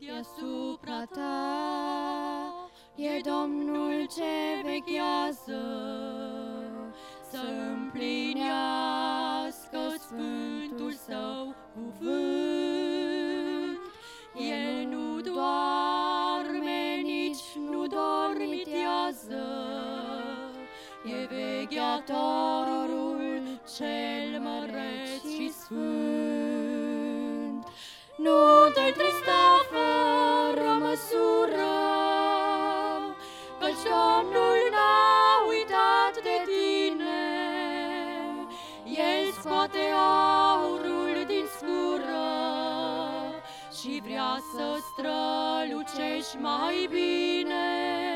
Deasupra ta e Domnul ce vechează să împlinească sfântul său cuvânt. El nu doarme, nici nu dormitează, e vegheatorul cel măreț și sfânt. Nu te întrista fără măsură, căci Domnul n-a uitat de tine. El scoate aurul din scură și vrea să strălucești mai bine.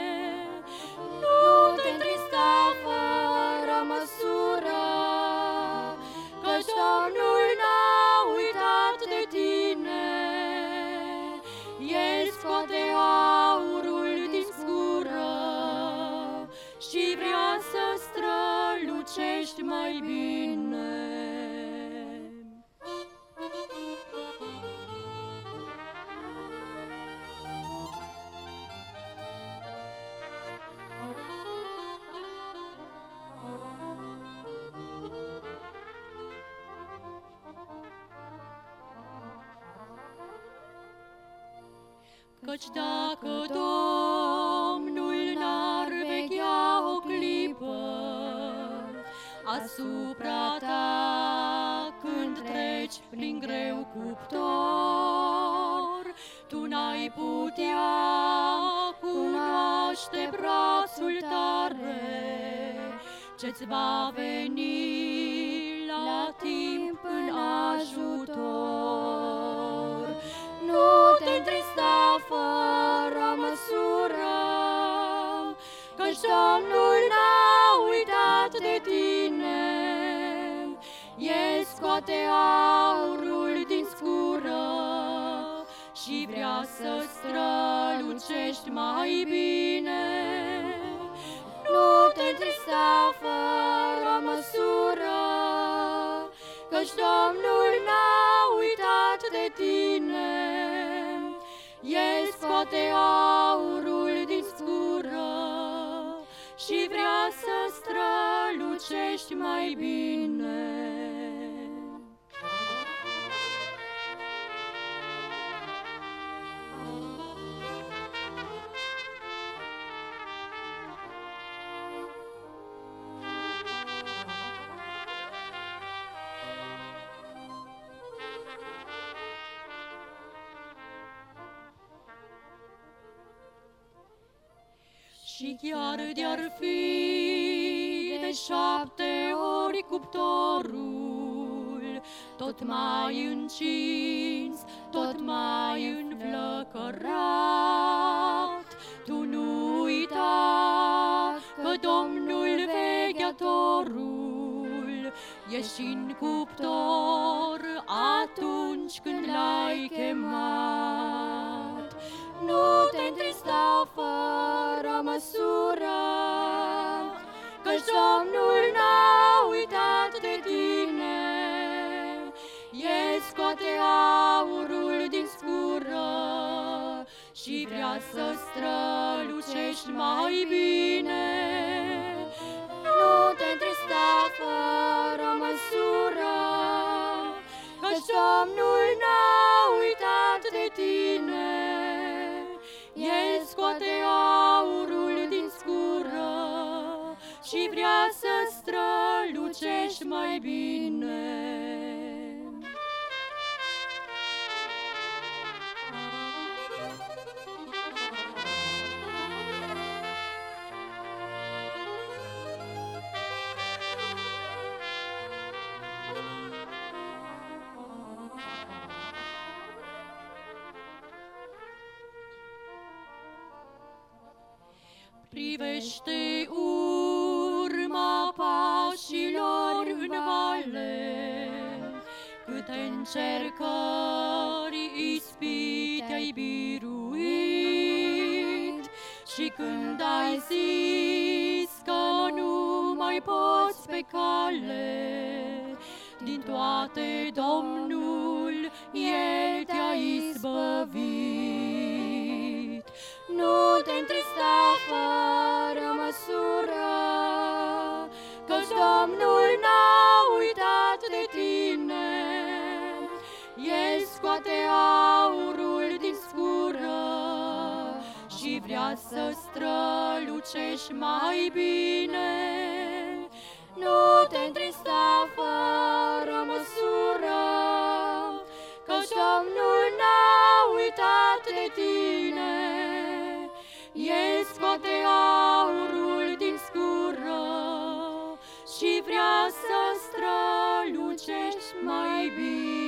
Nu te întrista fără măsură, căci Domnul n-a uitat de tine. El scoate aurul din scură și vrea să strălucești mai bine. Căci dacă Domnul n-ar veghea o clipă asupra ta când treci prin greu cuptor, tu n-ai putea cunoaște brațul tare ce-ți va veni la timp în ajutor. Nu te întrista fără măsură, căci Domnul n-a uitat de tine. El scoate aurul din scură și vrea să strălucești mai bine. Nu te întrista fără măsură, căci Domnul n-a uitat de tine. El scoate aurul din scură și vrea să strălucești mai bine. Și chiar de-ar fi de 7 ori cuptorul, tot mai încins, tot mai înflăcărat, tu nu uita că Domnul vegheatorul e și-n cuptor atunci când l-ai chemat. Nu te întrista fără măsură, căci Domnul n-a uitat de tine. El scoate aurul din scură și vrea să strălucești mai bine. Nu te întrista fără măsură, căci Domnul n-a uitat de tine. El scoate aurul din scură și vrea să strălucești mai bine. Privește urma pașilor în vale, câte încercări ispite ai biruit. Și când ai zis că nu mai poți pe cale, din toate Domnul El te-a izbăvit. și vrea să strălucești mai bine. Nu te întrista fără măsură, căci Domnul n-a uitat de tine. El scoate aurul din scură și vrea să strălucești mai bine.